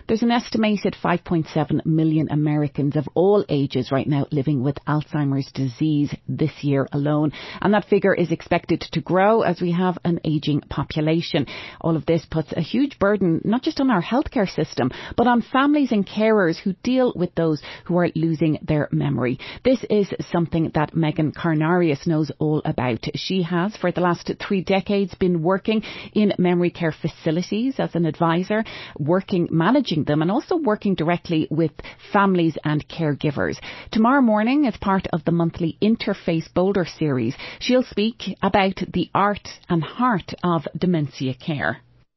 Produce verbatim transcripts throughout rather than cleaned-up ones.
There's an estimated five point seven million Americans of all ages right now living with Alzheimer's disease this year alone. And that figure is expected to grow as we have an ageing population. All of this puts a huge burden not just on our healthcare system, but on families and carers who deal with those who are losing their memory. This is something that Megan Carnarius knows all about. She has, for the last three decades, been working in memory care facilities as an advisor, working, managing them, and also working directly with families and caregivers. Tomorrow morning, as part of the monthly Interface Boulder series, she'll speak about the art and heart of dementia care.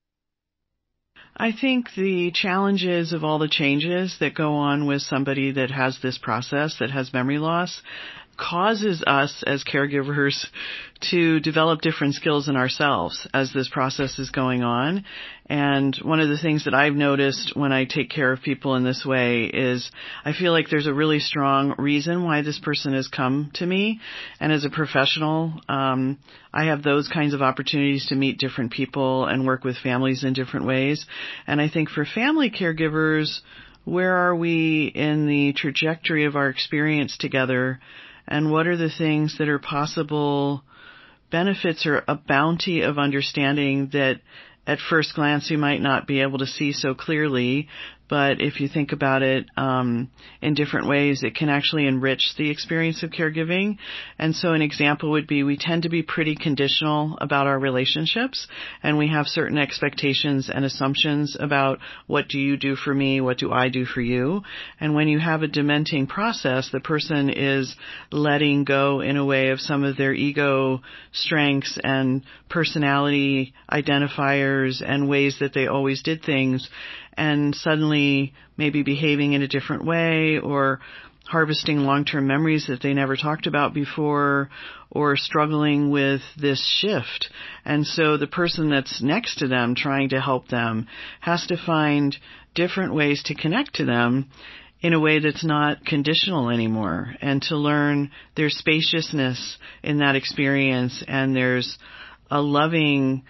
I think the challenges of all the changes that go on with somebody that has this process, that has memory loss, causes us as caregivers to develop different skills in ourselves as this process is going on. And one of the things that I've noticed when I take care of people in this way is I feel like there's a really strong reason why this person has come to me. And as a professional, um, I have those kinds of opportunities to meet different people and work with families in different ways. And I think for family caregivers, where are we in the trajectory of our experience together? And what are the things that are possible benefits or a bounty of understanding that at first glance you might not be able to see so clearly, but if you think about it um, in different ways, it can actually enrich the experience of caregiving. And so an example would be we tend to be pretty conditional about our relationships, and we have certain expectations and assumptions about what do you do for me, what do I do for you. And when you have a dementing process, the person is letting go in a way of some of their ego strengths and personality identifiers and ways that they always did things, and suddenly maybe behaving in a different way or harvesting long-term memories that they never talked about before or struggling with this shift. And so the person that's next to them trying to help them has to find different ways to connect to them in a way that's not conditional anymore, and to learn there's spaciousness in that experience, and there's a loving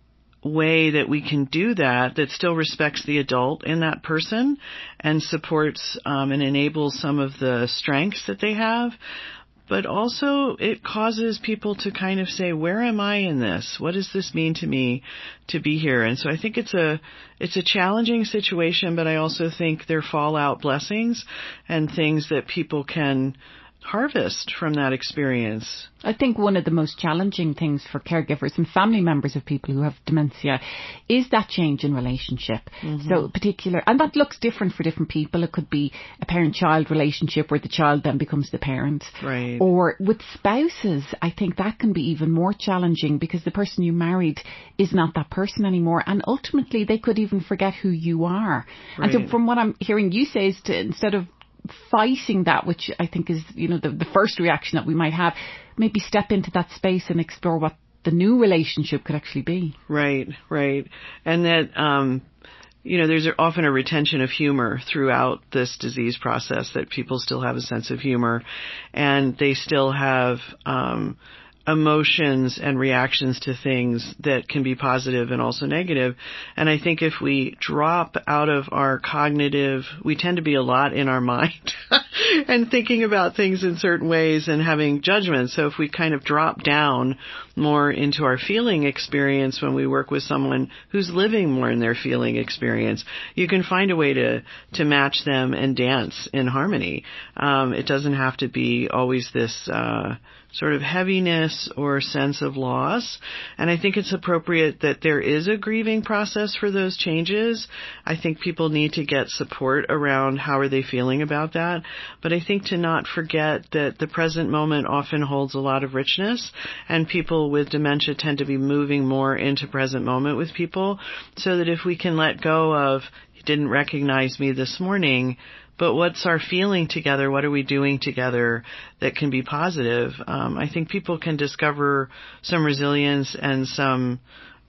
way that we can do that that still respects the adult in that person and supports um, and enables some of the strengths that they have. But also it causes people to kind of say, where am I in this? What does this mean to me to be here? And so I think it's a it's a challenging situation, but I also think there fall out blessings and things that people can harvest from that experience. I think one of the most challenging things for caregivers and family members of people who have dementia is that change in relationship. Mm-hmm. So particular, and that looks different for different people. It could be a parent-child relationship where the child then becomes the parent. Right. Or with spouses, I think that can be even more challenging because the person you married is not that person anymore. And ultimately they could even forget who you are. Right. And so from what I'm hearing you say is to, instead of fighting that, which I think is, you know, the, the first reaction that we might have, maybe step into that space and explore what the new relationship could actually be. Right, right. And that, um, you know, there's often a retention of humor throughout this disease process, that people still have a sense of humor and they still have, um, emotions and reactions to things that can be positive and also negative. And I think if we drop out of our cognitive, we tend to be a lot in our mind and thinking about things in certain ways and having judgments. So if we kind of drop down more into our feeling experience when we work with someone who's living more in their feeling experience, you can find a way to, to match them and dance in harmony. Um, it doesn't have to be always this, uh, sort of heaviness or sense of loss. And I think it's appropriate that there is a grieving process for those changes. I think people need to get support around how are they feeling about that. But I think to not forget that the present moment often holds a lot of richness, and people with dementia tend to be moving more into present moment with people, so that if we can let go of, you didn't recognize me this morning, but what's our feeling together? What are we doing together that can be positive? Um, I think people can discover some resilience and some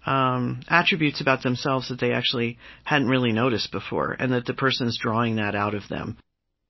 um, attributes about themselves that they actually hadn't really noticed before, and that the person's drawing that out of them.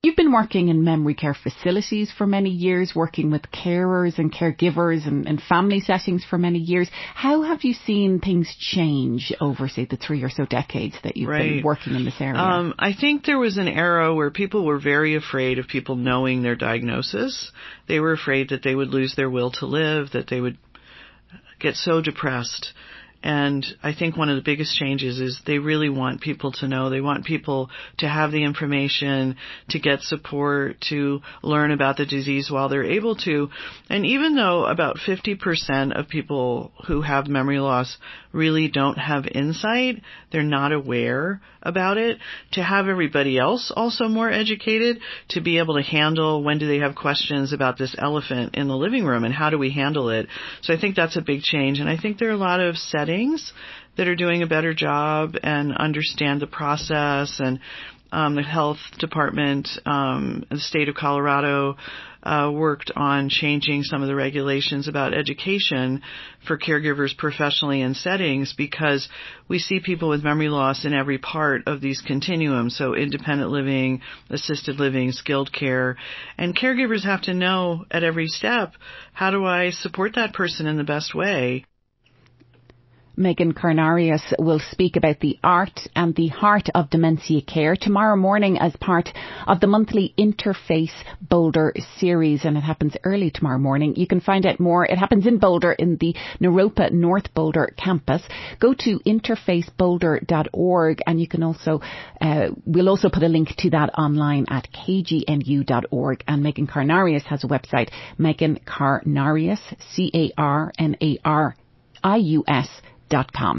You've been working in memory care facilities for many years, working with carers and caregivers and, and family settings for many years. How have you seen things change over, say, the three or so decades that you've right. been working in this area? Um, I think there was an era where people were very afraid of people knowing their diagnosis. They were afraid that they would lose their will to live, that they would get so depressed. And I think one of the biggest changes is they really want people to know. They want people to have the information, to get support, to learn about the disease while they're able to. And even though about fifty percent of people who have memory loss really don't have insight, they're not aware about it, to have everybody else also more educated, to be able to handle when do they have questions about this elephant in the living room and how do we handle it. So I think that's a big change. And I think there are a lot of settings that are doing a better job and understand the process. And um, the health department, um, the state of Colorado, uh, worked on changing some of the regulations about education for caregivers professionally in settings, because we see people with memory loss in every part of these continuums. So independent living, assisted living, skilled care, and caregivers have to know at every step, how do I support that person in the best way? Megan Carnarius will speak about the art and the heart of dementia care tomorrow morning as part of the monthly Interface Boulder series, and it happens early tomorrow morning. You can find out more. It happens in Boulder in the Naropa North Boulder campus. Go to interface boulder dot org, and you can also, uh, we'll also put a link to that online at k g n u dot org. And Megan Carnarius has a website, Megan Carnarius, C A R N A R I U S dot com.